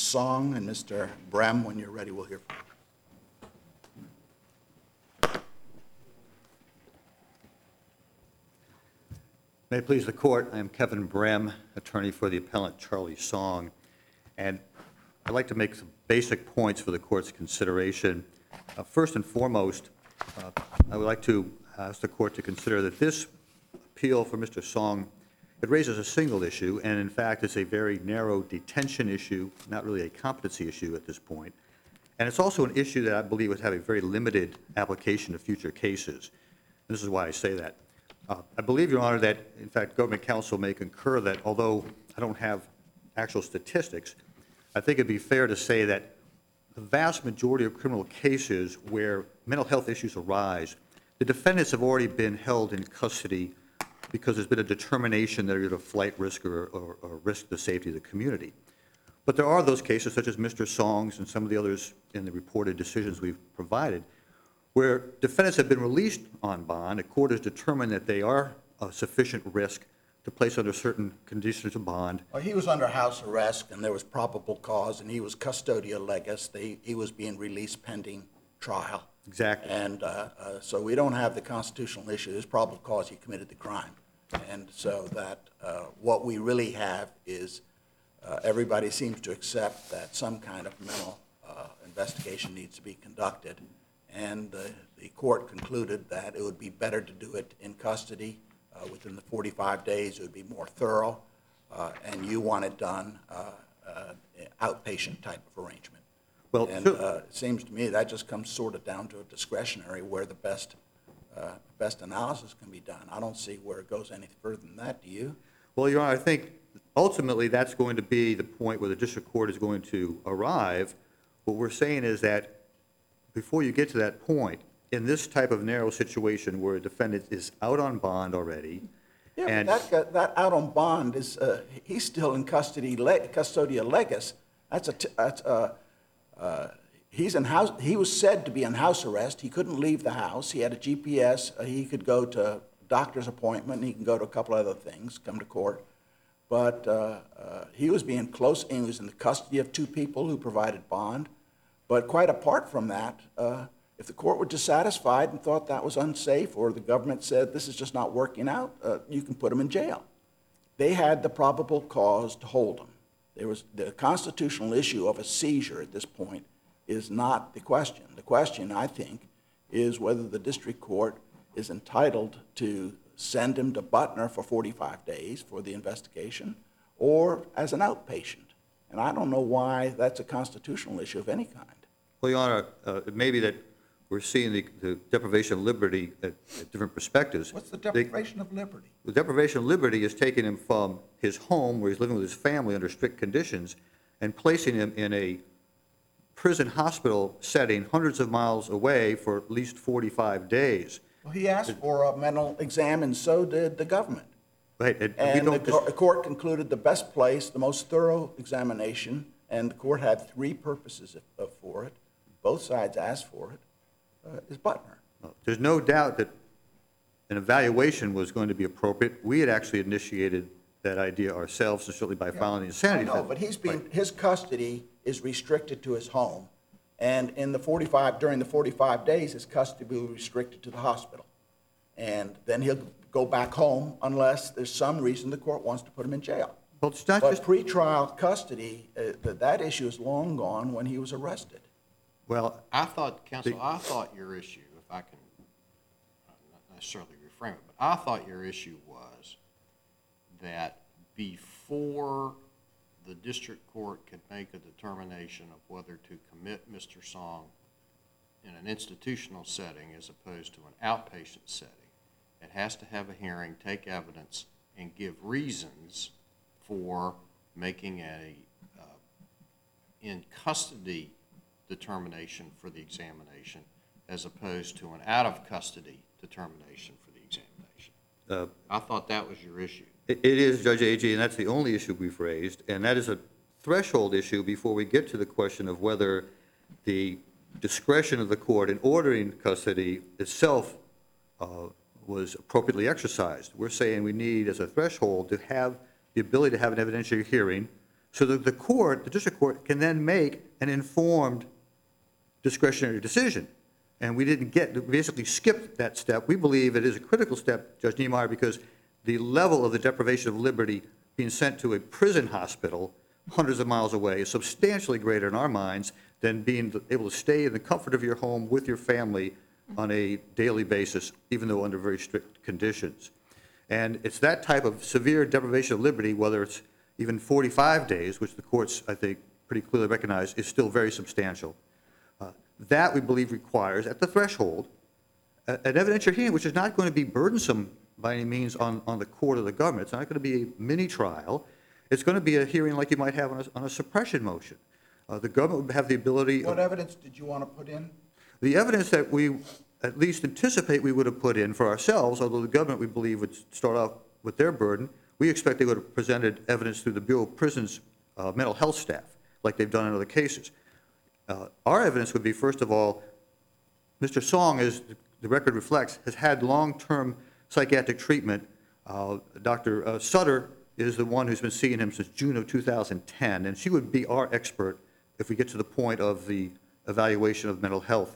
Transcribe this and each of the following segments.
Song and Mr. Brem. When you're ready, we'll hear from you. May it please the court, I am Kevin Brem, attorney for the appellant Charlie Song, and I'd like to make some basic points for the court's consideration. First and foremost, I would like to ask the court to consider that this appeal for Mr. Song, it raises a single issue, and in fact it's a very narrow detention issue, not really a competency issue at this point. And it's also an issue that I believe would have a very limited application to future cases. And this is why I say that. I believe, Your Honor, that in fact government counsel may concur that although I don't have actual statistics, I think it'd be fair to say that the vast majority of criminal cases where mental health issues arise, the defendants have already been held in custody because there's been a determination that they're either flight risk or risk the safety of the community. But there are those cases, such as Mr. Song's and some of the others in the reported decisions we've provided, where defendants have been released on bond. A court has determined that they are a sufficient risk to place under certain conditions of bond. Well, he was under house arrest, and there was probable cause, and he was custodia legis. He was being released pending trial. Exactly. And so we don't have the constitutional issue. There's probable cause he committed the crime. And so that what we really have is everybody seems to accept that some kind of mental investigation needs to be conducted. And the court concluded that it would be better to do it in custody within the 45 days. It would be more thorough, and you want it done outpatient type of arrangement. Well, and it seems to me that just comes sort of down to a discretionary where the best analysis can be done. I don't see where it goes any further than that. Do you? Well, Your Honor, I think ultimately that's going to be the point where the district court is going to arrive. What we're saying is that before you get to that point, in this type of narrow situation where a defendant is out on bond already, yeah, and but that out on bond is he's still in custody, custodia legis. He's in house. He was said to be in house arrest. He couldn't leave the house. He had a GPS. He could go to a doctor's appointment. And he can go to a couple other things. Come to court, but he was being close. He was in the custody of two people who provided bond. But quite apart from that, if the court were dissatisfied and thought that was unsafe, or the government said this is just not working out, you can put him in jail. They had the probable cause to hold him. There was the constitutional issue of a seizure at this point is not the question. The question, I think, is whether the district court is entitled to send him to Butner for 45 days for the investigation or as an outpatient. And I don't know why that's a constitutional issue of any kind. well, Your Honor, it may be that we're seeing the deprivation of liberty at different perspectives. What's the deprivation of liberty? The deprivation of liberty is taking him from his home, where he's living with his family under strict conditions, and placing him in a prison hospital setting hundreds of miles away for at least 45 days. Well, he asked for a mental exam, and so did the government. Right, And the court concluded the best place, the most thorough examination, and the court had three purposes for it. Both sides asked for it, is Butner. There's no doubt that an evaluation was going to be appropriate. We had actually initiated that idea ourselves, certainly by filing the insanity. I know, but his custody is restricted to his home, and during the 45 days, his custody will be restricted to the hospital. And then he'll go back home unless there's some reason the court wants to put him in jail. Well, it's not But just pretrial custody, that issue is long gone when he was arrested. well. I thought your issue, if I can not necessarily reframe it, but I thought your issue was that before the district court could make a determination of whether to commit Mr. Song in an institutional setting as opposed to an outpatient setting, it has to have a hearing, take evidence, and give reasons for making a in custody determination for the examination as opposed to an out of custody determination for the examination. I thought that was your issue. It is, Judge Agee, and that's the only issue we've raised, and that is a threshold issue before we get to the question of whether the discretion of the court in ordering custody itself was appropriately exercised. We're saying we need, as a threshold, to have the ability to have an evidentiary hearing so that the district court, can then make an informed discretionary decision. And we basically skipped that step. We believe it is a critical step, Judge Niemeyer, because the level of the deprivation of liberty being sent to a prison hospital hundreds of miles away is substantially greater in our minds than being able to stay in the comfort of your home with your family on a daily basis, even though under very strict conditions. And it's that type of severe deprivation of liberty, whether it's even 45 days, which the courts, I think, pretty clearly recognize is still very substantial. That, we believe, requires, at the threshold, an evidentiary hearing, which is not going to be burdensome by any means on the court or the government. It's not going to be a mini trial. It's going to be a hearing like you might have on a suppression motion. The government would have the ability. What evidence did you want to put in? The evidence that we at least anticipate we would have put in for ourselves, although the government, we believe, would start off with their burden, we expect they would have presented evidence through the Bureau of Prisons mental health staff, like they've done in other cases. Our evidence would be, first of all, Mr. Song, as the record reflects, has had long-term psychiatric treatment. Dr. Sutter is the one who's been seeing him since June of 2010, and she would be our expert if we get to the point of the evaluation of mental health.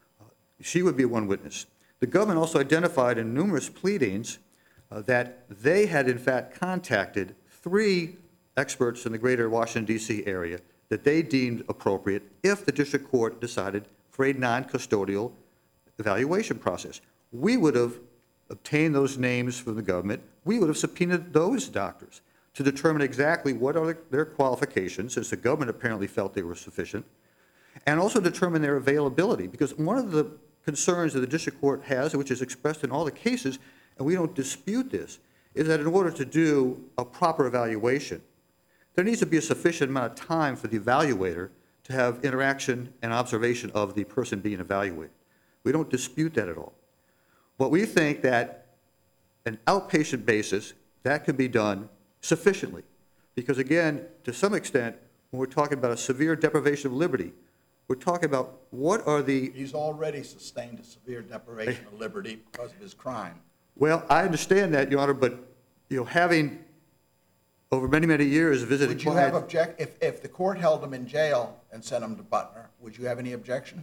She would be one witness. The government also identified in numerous pleadings that they had, in fact, contacted 3 experts in the greater Washington, D.C. area that they deemed appropriate if the district court decided for a non-custodial evaluation process. We would have obtained those names from the government. We would have subpoenaed those doctors to determine exactly what are their qualifications, since the government apparently felt they were sufficient, and also determine their availability. Because one of the concerns that the district court has, which is expressed in all the cases, and we don't dispute this, is that in order to do a proper evaluation, there needs to be a sufficient amount of time for the evaluator to have interaction and observation of the person being evaluated. We don't dispute that at all. But we think that an outpatient basis, that can be done sufficiently. Because again, to some extent, when we're talking about a severe deprivation of liberty, we're talking about what are the... He's already sustained a severe deprivation of liberty because of his crime. Well, I understand that, Your Honor, but having over many, many years visited Would you have if the court held him in jail and sent him to Butner, would you have any objection?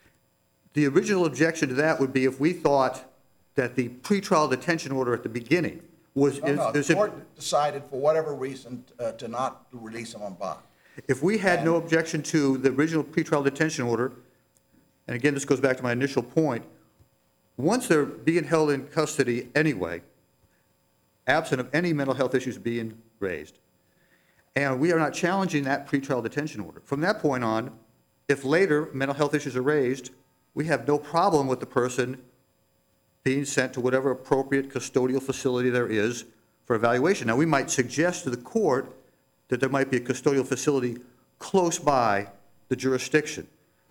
The original objection to that would be if we thought that the pretrial detention order at the beginning was... No, the court decided for whatever reason to not release him on bond. If we had no objection to the original pretrial detention order, and again, this goes back to my initial point, once they're being held in custody anyway, absent of any mental health issues being raised, and we are not challenging that pretrial detention order. From that point on, if later mental health issues are raised, we have no problem with the person being sent to whatever appropriate custodial facility there is for evaluation. Now, we might suggest to the court that there might be a custodial facility close by the jurisdiction,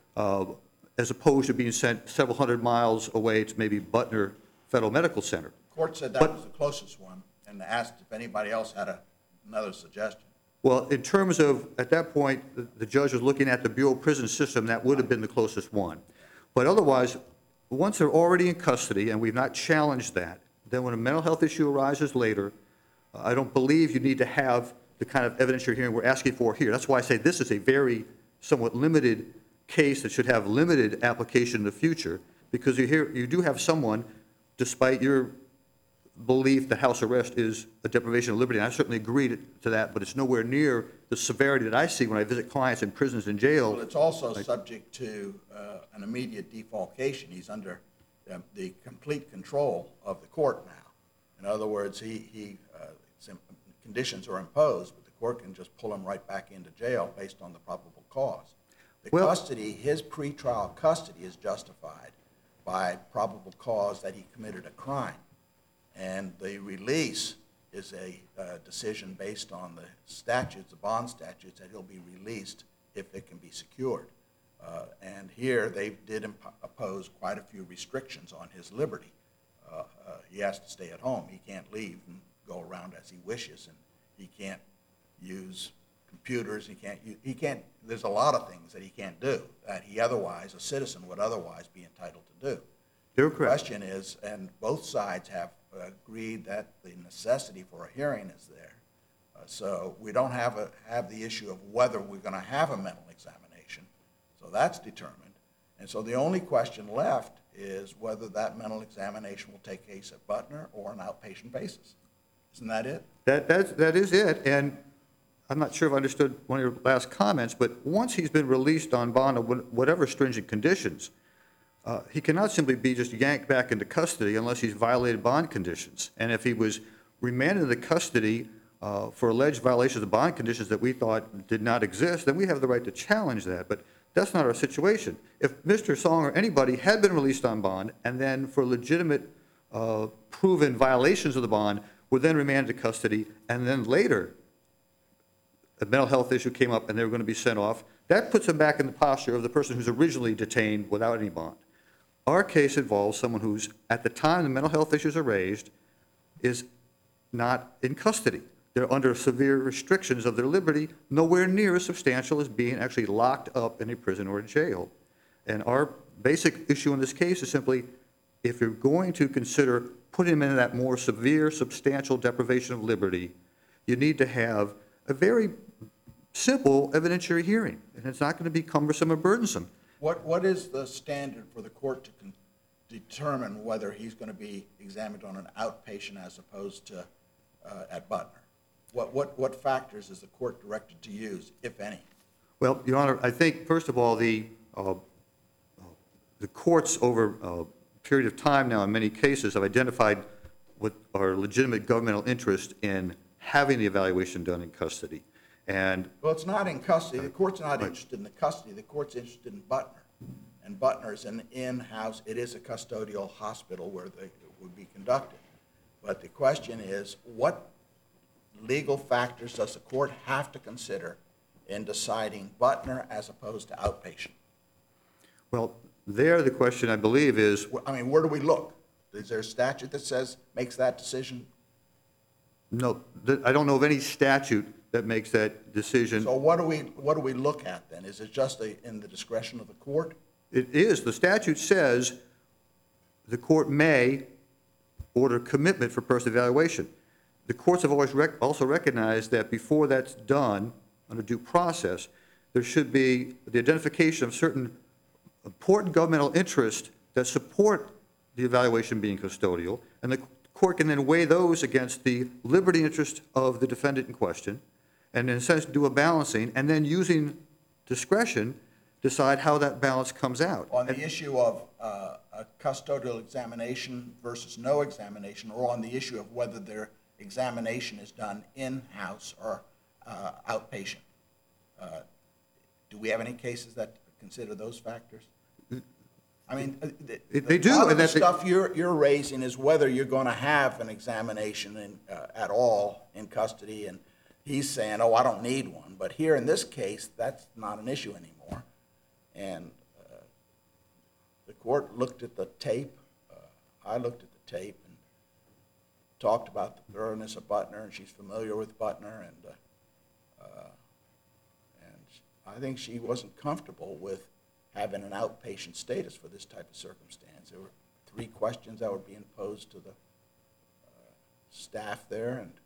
as opposed to being sent several hundred miles away to maybe Butner Federal Medical Center. The court said that was the closest one and asked if anybody else had another suggestion. Well, in terms of, at that point, the judge was looking at the Bureau of Prison System, that would have been the closest one. But otherwise, once they're already in custody, and we've not challenged that, then when a mental health issue arises later, I don't believe you need to have the kind of evidentiary hearing we're asking for here. That's why I say this is a very somewhat limited case that should have limited application in the future, because you do have someone, despite your belief that house arrest is a deprivation of liberty, and I certainly agree to that, but it's nowhere near the severity that I see when I visit clients in prisons and jail. Well, it's also subject to an immediate defalcation. He's under the complete control of the court now. In other words, conditions are imposed, but the court can just pull him right back into jail based on the probable cause. His pretrial custody is justified by probable cause that he committed a crime. And the release is a decision based on the statutes, the bond statutes, that he'll be released if it can be secured. And here they did impose quite a few restrictions on his liberty. He has to stay at home. He can't leave and go around as he wishes, and he can't use computers. He can't. There's a lot of things that he can't do that a citizen would otherwise be entitled to do. You're The correct. question is, and both sides have agreed that the necessity for a hearing is there. So we don't have the issue of whether we're going to have a mental examination. So that's determined. And so the only question left is whether that mental examination will take place at Butner or an outpatient basis. Isn't that it? That is it, and I'm not sure if I understood one of your last comments, but once he's been released on bond on whatever stringent conditions, he cannot simply be just yanked back into custody unless he's violated bond conditions. And if he was remanded into custody for alleged violations of bond conditions that we thought did not exist, then we have the right to challenge that. But that's not our situation. If Mr. Song or anybody had been released on bond and then for legitimate proven violations of the bond were then remanded to custody and then later a mental health issue came up and they were going to be sent off, that puts them back in the posture of the person who's originally detained without any bond. Our case involves someone who's, at the time the mental health issues are raised, is not in custody. They're under severe restrictions of their liberty, nowhere near as substantial as being actually locked up in a prison or a jail. And our basic issue in this case is simply, if you're going to consider putting him in that more severe, substantial deprivation of liberty, you need to have a very simple evidentiary hearing, and it's not going to be cumbersome or burdensome. What is the standard for the court to determine whether he's going to be examined on an outpatient as opposed to at Butner? What factors is the court directed to use, if any? Well, Your Honor, I think, first of all, the courts over a period of time now in many cases have identified what are legitimate governmental interest in having the evaluation done in custody. And Well, it's not in custody. The court's not interested in the custody. The court's interested in Butner. And Butner is an in-house, it is a custodial hospital where they would be conducted. But the question is, what legal factors does the court have to consider in deciding Butner as opposed to outpatient? well, there the question, I believe, is I mean, where do we look? Is there a statute that makes that decision? no, I don't know of any statute that makes that decision. So what do we look at then? Is it just in the discretion of the court? It is. The statute says the court may order commitment for person evaluation. The courts have always also recognized that before that's done, under due process, there should be the identification of certain important governmental interests that support the evaluation being custodial, and the court can then weigh those against the liberty interest of the defendant in question, and in a sense do a balancing, and then using discretion, decide how that balance comes out. On the issue of a custodial examination versus no examination, or on the issue of whether their examination is done in-house or outpatient. Do we have any cases that consider those factors? I mean, They do, a lot of and the that's- stuff you're raising is whether you're going to have an examination at all in custody, and he's saying, oh, I don't need one. But here in this case, that's not an issue anymore. And the court looked at the tape. I looked at the tape and talked about the thoroughness of Butner, and she's familiar with Butner, and I think she wasn't comfortable with having an outpatient status for this type of circumstance. There were 3 questions that were being posed to the staff there, and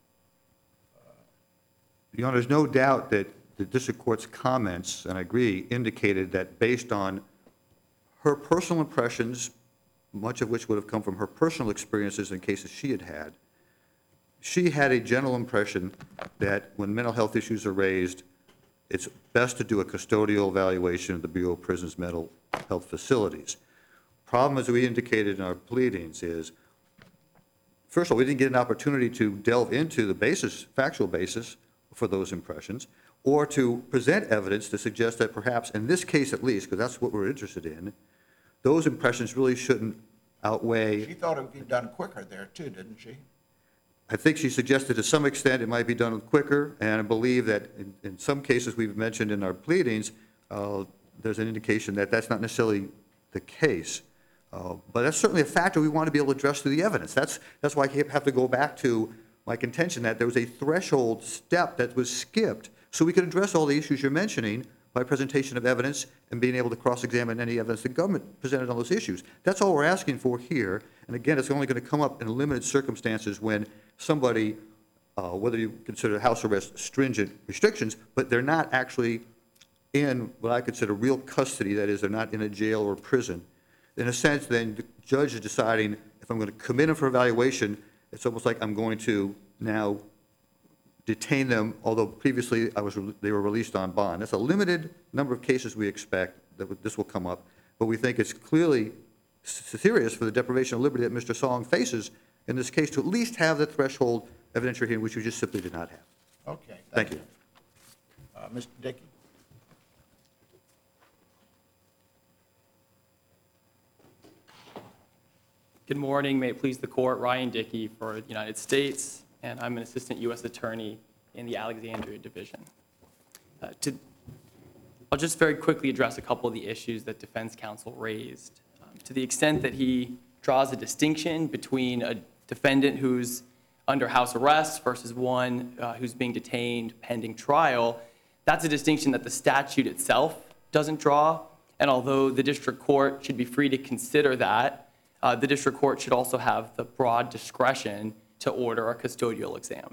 Your Honor, there's no doubt that the district court's comments, and I agree, indicated that based on her personal impressions, much of which would have come from her personal experiences in cases she had, she had a general impression that when mental health issues are raised, it's best to do a custodial evaluation of the Bureau of Prisons mental health facilities. Problem, as we indicated in our pleadings, is, first of all, we didn't get an opportunity to delve into the basis, factual basis for those impressions, or to present evidence to suggest that perhaps, in this case at least, because that's what we're interested in, those impressions really shouldn't outweigh. she thought it would be done quicker there too, didn't she? I think she suggested to some extent it might be done quicker, and I believe that in some cases we've mentioned in our pleadings, there's an indication that that's not necessarily the case. But that's certainly a factor we want to be able to address through the evidence. That's why I have to go back to my contention that there was a threshold step that was skipped so we could address all the issues you're mentioning by presentation of evidence and being able to cross-examine any evidence the government presented on those issues. That's all we're asking for here. And again, it's only going to come up in limited circumstances when somebody whether you consider house arrest stringent restrictions, but they're not actually in what I consider real custody, that is, they're not in a jail or prison. In a sense, then, the judge is deciding if I'm going to commit them for evaluation, it's almost like I'm going to now detain them, although previously they were released on bond. That's a limited number of cases we expect that this will come up, but we think it's clearly serious for the deprivation of liberty that Mr. Song faces in this case to at least have the threshold evidentiary hearing, which we just simply did not have. Okay. Thank you. Mr. Dickey? Good morning. May it please the court. Ryan Dickey for the United States, and I'm an assistant U.S. attorney in the Alexandria Division. I'll just very quickly address a couple of the issues that defense counsel raised. To the extent that he draws a distinction between a defendant who's under house arrest versus one who's being detained pending trial, that's a distinction that the statute itself doesn't draw. And although the district court should be free to consider that, the district court should also have the broad discretion to order a custodial exam.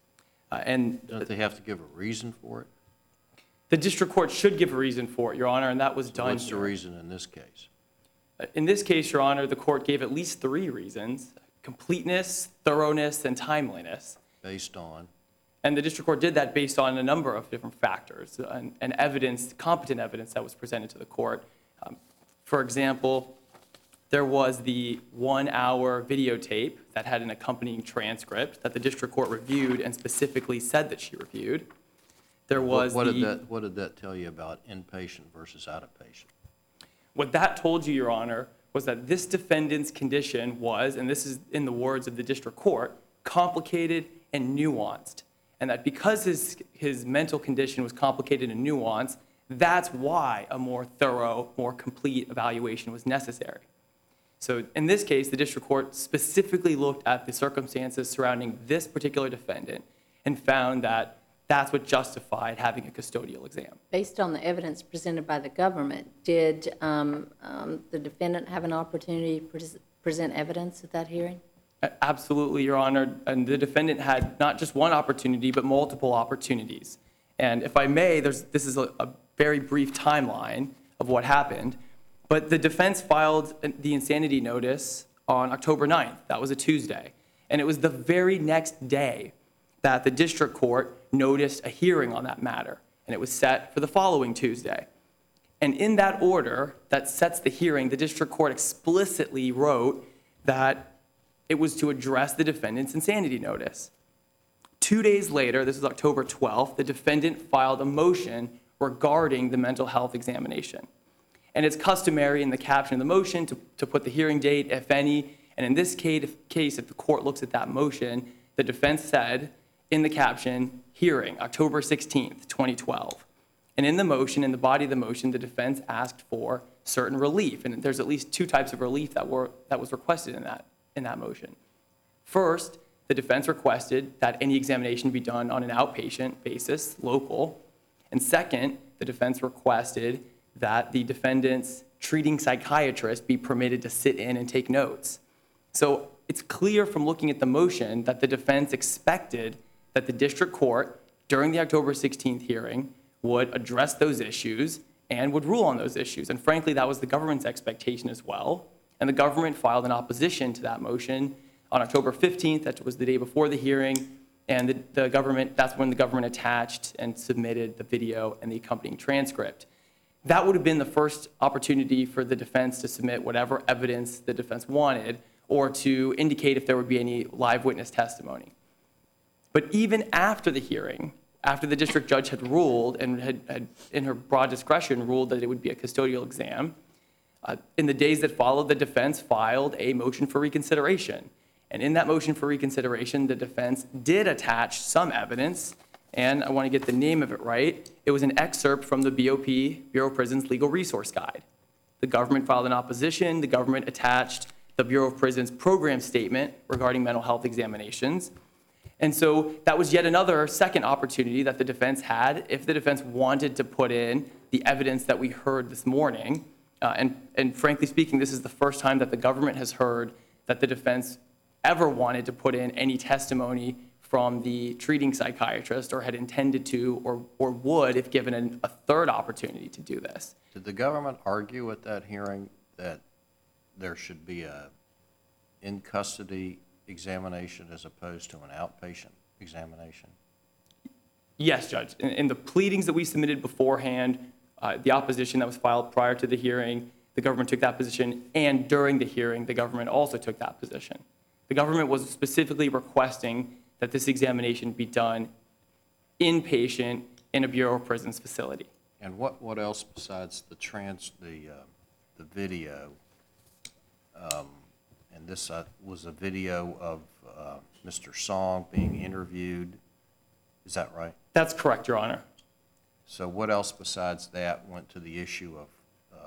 Don't they have to give a reason for it? The district court should give a reason for it, Your Honor, and that was done What's the here. reason in this case? In this case, Your Honor, the court gave at least 3 reasons: completeness, thoroughness, and timeliness. Based on? And the district court did that based on a number of different factors and evidence, competent evidence that was presented to the court. For example, there was the 1-hour videotape that had an accompanying transcript that the district court reviewed and specifically said that she reviewed. There was What did that tell you about inpatient versus outpatient? What that told you, Your Honor, was that this defendant's condition was, and this is in the words of the district court, complicated and nuanced. And that because his mental condition was complicated and nuanced, that's why a more thorough, more complete evaluation was necessary. So in this case, the district court specifically looked at the circumstances surrounding this particular defendant and found that that's what justified having a custodial exam. Based on the evidence presented by the government, did the defendant have an opportunity to present evidence at that hearing? Absolutely, Your Honor. And the defendant had not just one opportunity, but multiple opportunities. And if I may, this is a very brief timeline of what happened. But the defense filed the insanity notice on October 9th. That was a Tuesday. And it was the very next day that the district court noticed a hearing on that matter. And it was set for the following Tuesday. And in that order that sets the hearing, the district court explicitly wrote that it was to address the defendant's insanity notice. 2 days later, this was October 12th, the defendant filed a motion regarding the mental health examination. And it's customary in the caption of the motion to put the hearing date, if any. And in this case, if the court looks at that motion, the defense said in the caption, hearing, October 16th, 2012. And in the motion, in the body of the motion, the defense asked for certain relief. And there's at least 2 types of relief that was requested in that motion. First, the defense requested that any examination be done on an outpatient basis, local. And second, the defense requested that the defendant's treating psychiatrist be permitted to sit in and take notes. So it's clear from looking at the motion that the defense expected that the district court, during the October 16th hearing, would address those issues and would rule on those issues. And frankly, that was the government's expectation as well. And the government filed an opposition to that motion on October 15th. That was the day before the hearing. And the government, that's when the government attached and submitted the video and the accompanying transcript. That would have been the first opportunity for the defense to submit whatever evidence the defense wanted or to indicate if there would be any live witness testimony. But even after the hearing, after the district judge had ruled and had in her broad discretion ruled that it would be a custodial exam, in the days that followed, the defense filed a motion for reconsideration. And in that motion for reconsideration, the defense did attach some evidence, and I want to get the name of it right. It was an excerpt from the BOP, Bureau of Prisons Legal Resource Guide. The government filed an opposition. The government attached the Bureau of Prisons program statement regarding mental health examinations. And so that was yet another second opportunity that the defense had if the defense wanted to put in the evidence that we heard this morning. And frankly speaking, this is the first time that the government has heard that the defense ever wanted to put in any testimony from the treating psychiatrist or had intended to or would if given a third opportunity to do this. Did the government argue at that hearing that there should be a in-custody examination as opposed to an outpatient examination? Yes, Judge. In the pleadings that we submitted beforehand, the opposition that was filed prior to the hearing, the government took that position, and during the hearing, the government also took that position. The government was specifically requesting that this examination be done inpatient in a Bureau of Prisons facility. And what else besides the video? And this was a video of Mr. Song being interviewed. Is that right? That's correct, Your Honor. So what else besides that went to the issue of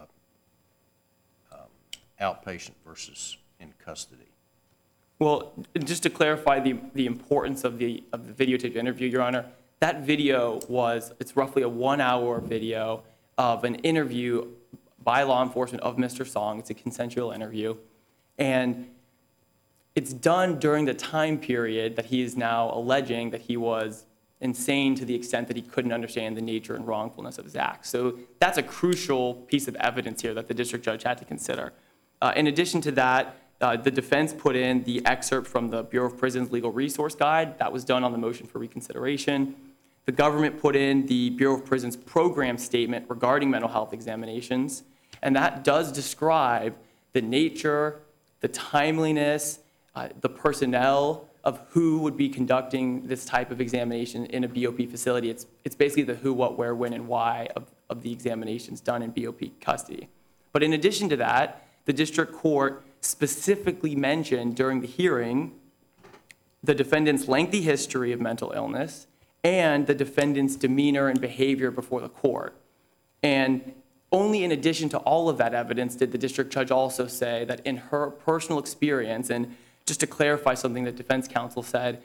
outpatient versus in custody? Well, just to clarify the importance of the videotaped interview, Your Honor, that video it's roughly a 1-hour video of an interview by law enforcement of Mr. Song. It's a consensual interview. And it's done during the time period that he is now alleging that he was insane to the extent that he couldn't understand the nature and wrongfulness of his acts. So that's a crucial piece of evidence here that the district judge had to consider. In addition to that, the defense put in the excerpt from the Bureau of Prisons Legal Resource Guide. That was done on the motion for reconsideration. The government put in the Bureau of Prisons program statement regarding mental health examinations, and that does describe the nature, the timeliness, the personnel of who would be conducting this type of examination in a BOP facility. It's basically the who, what, where, when, and why of the examinations done in BOP custody. But in addition to that, the district court specifically mentioned during the hearing the defendant's lengthy history of mental illness and the defendant's demeanor and behavior before the court. And only in addition to all of that evidence did the district judge also say that in her personal experience, and just to clarify something that defense counsel said,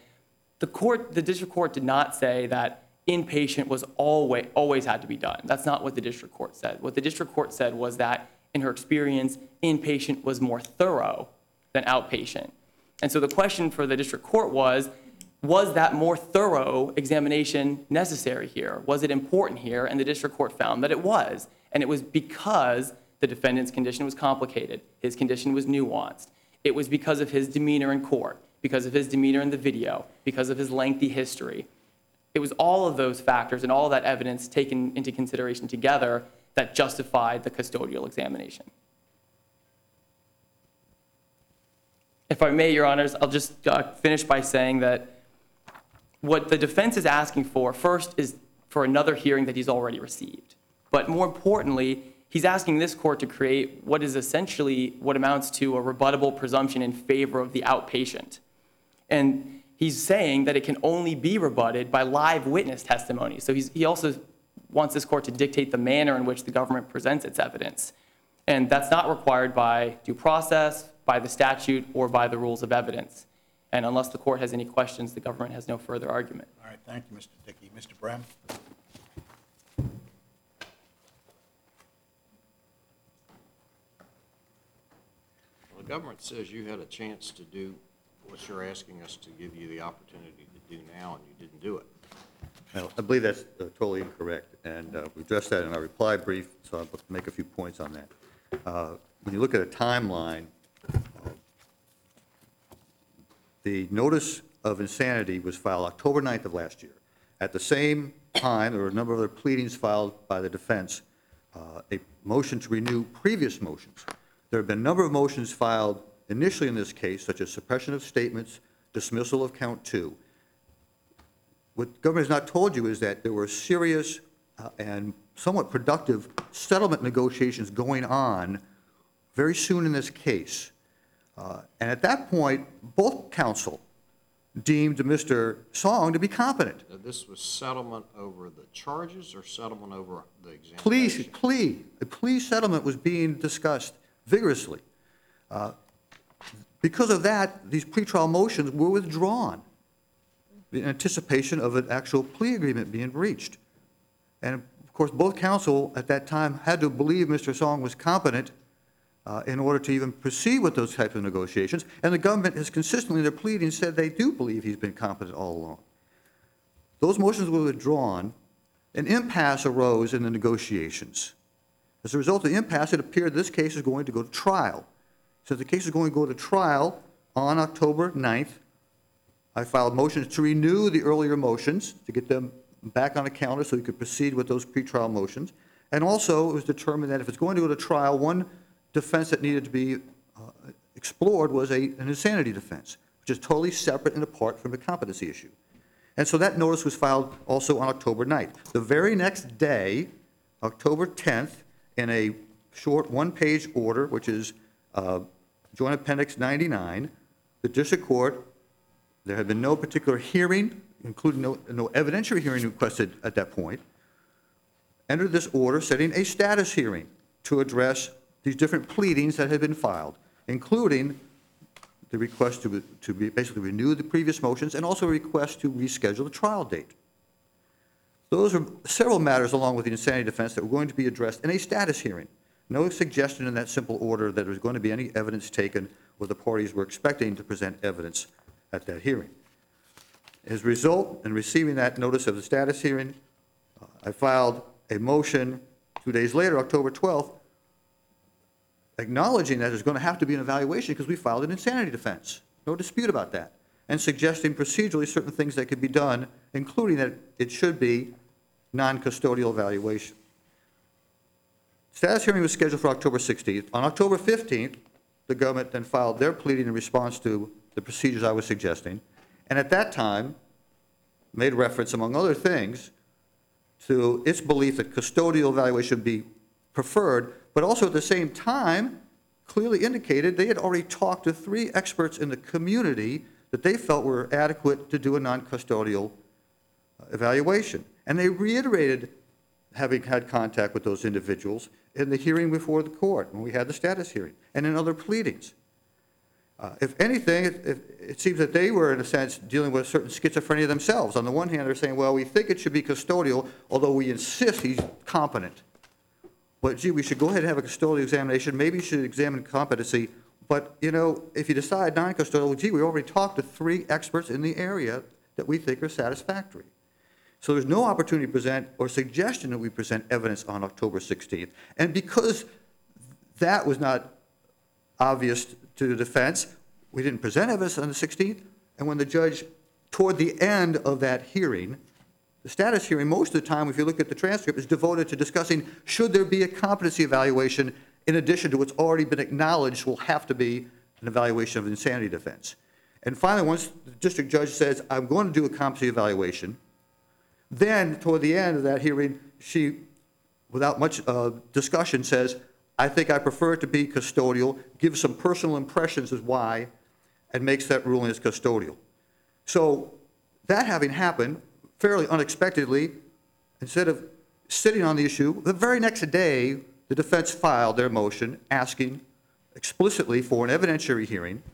the district court did not say that inpatient was always had to be done. That's not what the district court said. What the district court said was that in her experience, inpatient was more thorough than outpatient. And so the question for the district court was that more thorough examination necessary here? Was it important here? And the district court found that it was. And it was because the defendant's condition was complicated. His condition was nuanced. It was because of his demeanor in court, because of his demeanor in the video, because of his lengthy history. It was all of those factors and all of that evidence taken into consideration together that justified the custodial examination. If I may, Your Honors, I'll just finish by saying that what the defense is asking for first is for another hearing that he's already received. But more importantly, he's asking this court to create what is essentially what amounts to a rebuttable presumption in favor of the outpatient. And he's saying that it can only be rebutted by live witness testimony. So he also wants this court to dictate the manner in which the government presents its evidence. And that's not required by due process, by the statute, or by the rules of evidence. And unless the court has any questions, the government has no further argument. All right, thank you, Mr. Dickey. Mr. Brem? Well, the government says you had a chance to do what you're asking us to give you the opportunity to do now, and you didn't do it. Well, I believe that's totally incorrect, and we addressed that in our reply brief, so I'll make a few points on that. When you look at a timeline, the notice of insanity was filed October 9th of last year. At the same time, there were a number of other pleadings filed by the defense, a motion to renew previous motions. There have been a number of motions filed initially in this case, such as suppression of statements, dismissal of count 2. What the government has not told you is that there were serious and somewhat productive settlement negotiations going on very soon in this case. And at that point, both counsel deemed Mr. Song to be competent. Now, this was settlement over the charges or settlement over the examination? A plea settlement was being discussed vigorously. Because of that, these pretrial motions were withdrawn in anticipation of an actual plea agreement being reached. And of course, both counsel at that time had to believe Mr. Song was competent in order to even proceed with those types of negotiations. And the government has consistently in their pleading said they do believe he's been competent all along. Those motions were withdrawn. An impasse arose in the negotiations. As a result of the impasse, it appeared this case is going to go to trial. So the case is going to go to trial on October 9th. I filed motions to renew the earlier motions, to get them back on the calendar so we could proceed with those pretrial motions. And also, it was determined that if it's going to go to trial, one defense that needed to be explored was an insanity defense, which is totally separate and apart from the competency issue. And so that notice was filed also on October 9th. The very next day, October 10th, in a short one-page order, which is Joint Appendix 99, the district court, there had been no particular hearing, including no evidentiary hearing requested at that point, entered this order setting a status hearing to address these different pleadings that had been filed, including the request to basically renew the previous motions and also a request to reschedule the trial date. Those are several matters along with the insanity defense that were going to be addressed in a status hearing. No suggestion in that simple order that there was going to be any evidence taken or the parties were expecting to present evidence at that hearing. As a result, in receiving that notice of the status hearing, I filed a motion 2 days later, October 12th, acknowledging that there's going to have to be an evaluation because we filed an insanity defense. No dispute about that. And suggesting procedurally certain things that could be done, including that it should be non-custodial evaluation. Status hearing was scheduled for October 16th. On October 15th, the government then filed their pleading in response to the procedures I was suggesting. And at that time, made reference, among other things, to its belief that custodial evaluation would be preferred, but also at the same time, clearly indicated they had already talked to 3 experts in the community that they felt were adequate to do a non-custodial evaluation. And they reiterated having had contact with those individuals in the hearing before the court, when we had the status hearing, and in other pleadings. If anything, it seems that they were, in a sense, dealing with a certain schizophrenia themselves. On the one hand, they're saying, well, we think it should be custodial, although we insist he's competent. But, gee, we should go ahead and have a custodial examination. Maybe you should examine competency. But, you know, if you decide non-custodial, gee, we already talked to 3 experts in the area that we think are satisfactory. So there's no opportunity to present or suggestion that we present evidence on October 16th. And because that was not obvious to the defense, we didn't present evidence on the 16th. And when the judge, toward the end of that hearing, the status hearing, most of the time, if you look at the transcript, is devoted to discussing should there be a competency evaluation in addition to what's already been acknowledged will have to be an evaluation of insanity defense. And finally, once the district judge says, I'm going to do a competency evaluation, then toward the end of that hearing, she, without much discussion, says, I think I prefer it to be custodial, gives some personal impressions as why, and makes that ruling as custodial. So that having happened, fairly unexpectedly, instead of sitting on the issue, the very next day, the defense filed their motion asking explicitly for an evidentiary hearing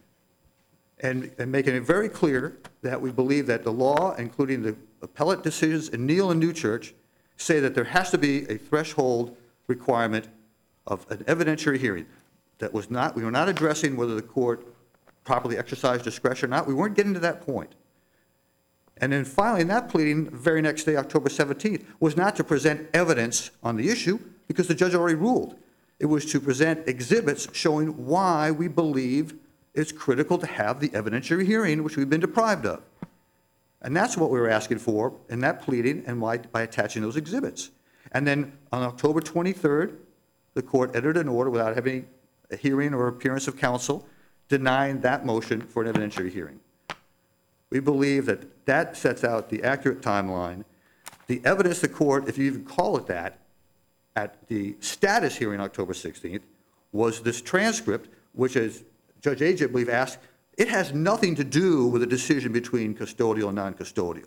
and making it very clear that we believe that the law, including the appellate decisions in Neal and Newchurch, say that there has to be a threshold requirement of an evidentiary hearing. That was not, we were not addressing whether the court properly exercised discretion or not. We weren't getting to that point. And then finally, in that pleading, the very next day, October 17th, was not to present evidence on the issue because the judge already ruled. It was to present exhibits showing why we believe it's critical to have the evidentiary hearing, which we've been deprived of. And that's what we were asking for in that pleading and why, by attaching those exhibits. And then on October 23rd, the court entered an order without having a hearing or appearance of counsel denying that motion for an evidentiary hearing. We believe that that sets out the accurate timeline. The evidence the court, if you even call it that, at the status hearing October 16th, was this transcript, which, as Judge Agee, I believe, asked, it has nothing to do with a decision between custodial and non-custodial.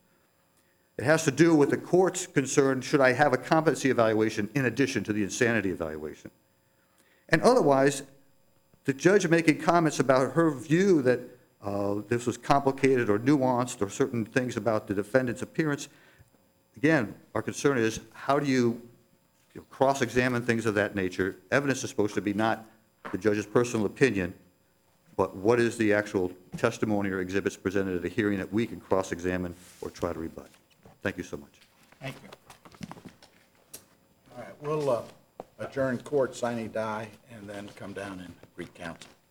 It has to do with the court's concern, should I have a competency evaluation in addition to the insanity evaluation? And otherwise, the judge making comments about her view that this was complicated or nuanced or certain things about the defendant's appearance, again, our concern is how do you cross-examine things of that nature? Evidence is supposed to be not the judge's personal opinion, but what is the actual testimony or exhibits presented at a hearing that we can cross-examine or try to rebut? Thank you so much. Thank you. All right, we'll adjourn court, sine die, and then come down and greet counsel.